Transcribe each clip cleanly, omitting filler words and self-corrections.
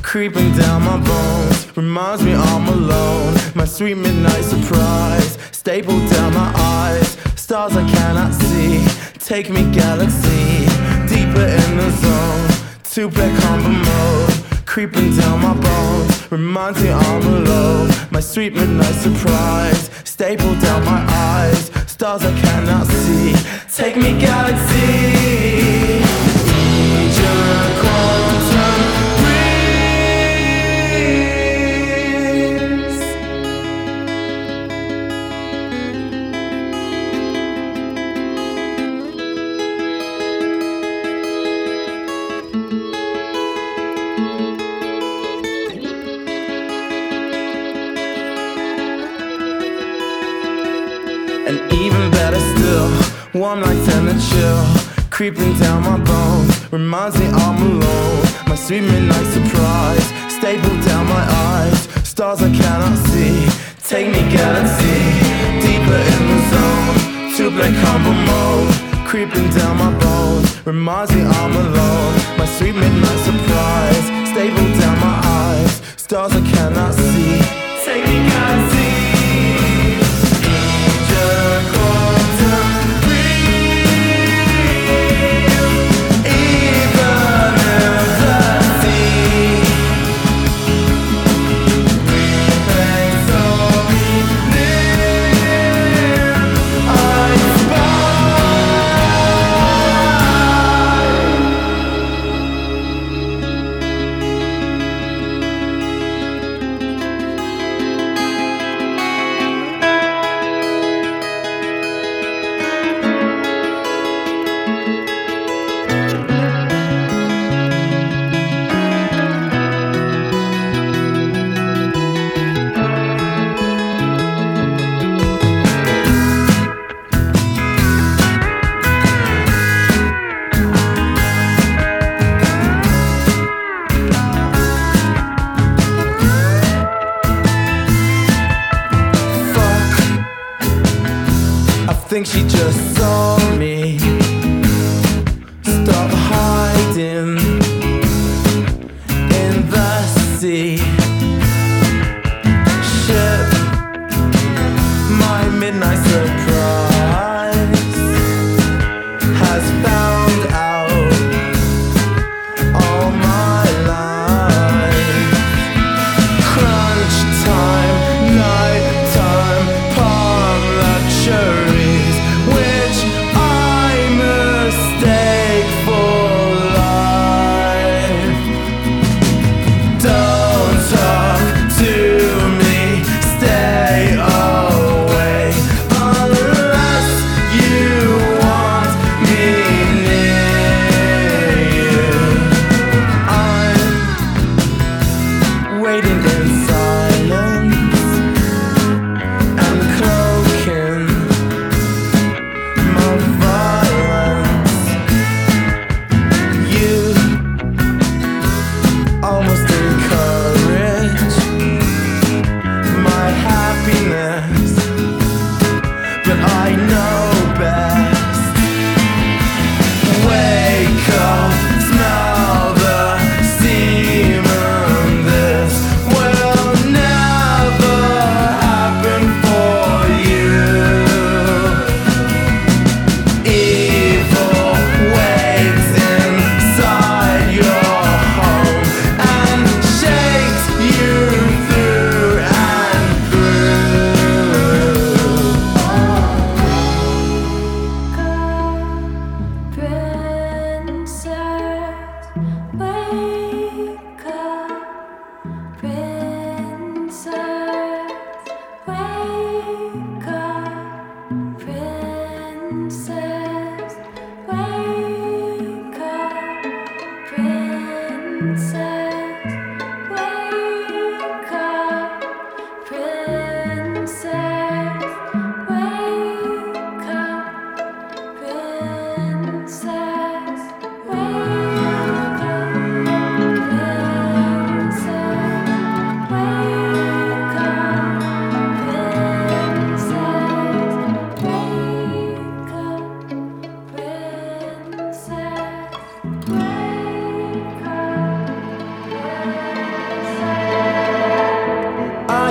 creeping down my bones. Reminds me I'm alone. My sweet midnight surprise, stapled down my eyes. Stars I cannot see, take me galaxy, deeper in the zone. Two-player combo mode, creeping down my bones. Reminds me I'm alone. My sweet midnight surprise, stapled down my eyes. Stars I cannot see, take me galaxy. Major quantum breeze. And even better still, warm nights and a chill, creeping down my bones. Reminds me I'm alone. My sweet midnight surprise, stapled down my eyes. Stars I cannot see, take me galaxy, deeper in the zone. Two-player combo mode, creeping down my bones. Reminds me I'm alone. My sweet midnight surprise, stapled down my eyes. Stars I cannot see, take me galaxy. I think she just saw me. Stop hiding in the sea. Ship my midnight surprise has found out all my life. Crunch time, night time, palm luxuries, which I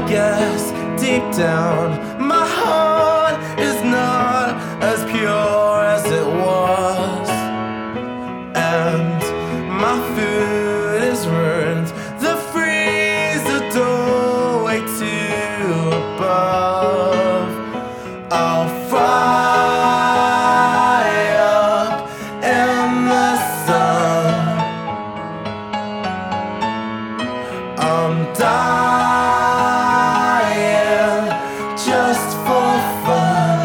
guess deep down my heart is not as pure as it was, and my food is ruined. The freezer doorway too above. I'll fry up in the sun. I'm dying just for fun.